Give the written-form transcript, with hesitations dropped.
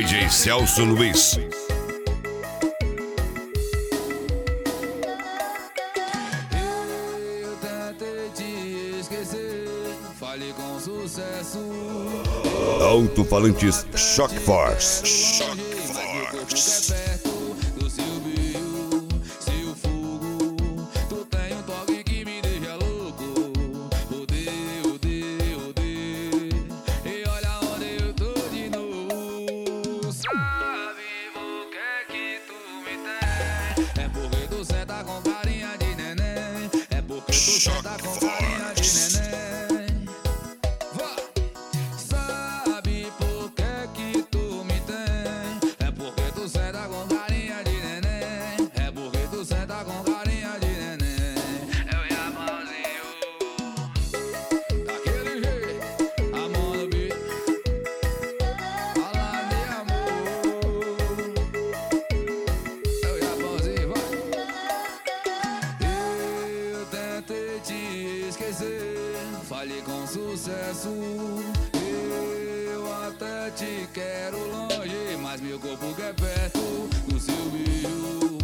DJ Celso Luiz. Eu tentei te esquecer, falei com sucesso. Alto-falantes Shock Force. Shock Force. Perto do seu brilho, seu fogo. Tu tem um toque que me deixa louco. Odeio, odeio, odeio. E olha onde eu tô de novo. Sabe por que tu me tem? É porque tu senta com carinha de neném. É porque tu senta com carinha de neném. Falei com sucesso. Eu até te quero longe, mas meu corpo quer perto do seu beijo.